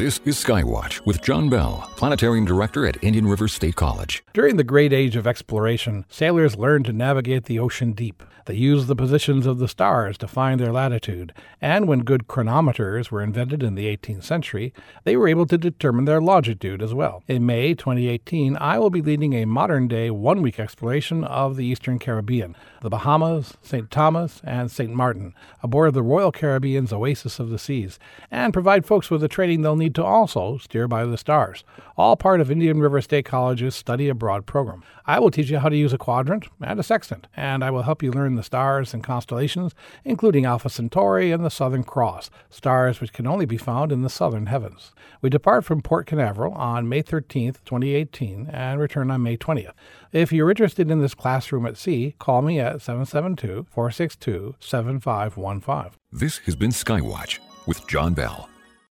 This is Skywatch with John Bell, Planetarium Director at Indian River State College. During the great age of exploration, sailors learned to navigate the ocean deep. They used the positions of the stars to find their latitude, and when good chronometers were invented in the 18th century, they were able to determine their longitude as well. In May 2018, I will be leading a modern-day one-week exploration of the Eastern Caribbean, the Bahamas, St. Thomas, and St. Martin, aboard the Royal Caribbean's Oasis of the Seas, and provide folks with the training they'll need to also steer by the stars, all part of Indian River State College's Study Abroad program. I will teach you how to use a quadrant and a sextant, and I will help you learn the stars and constellations, including Alpha Centauri and the Southern Cross, stars which can only be found in the southern heavens. We depart from Port Canaveral on May 13th, 2018, and return on May 20th. If you're interested in this classroom at sea, call me at 772-462-7515. This has been Skywatch with John Bell.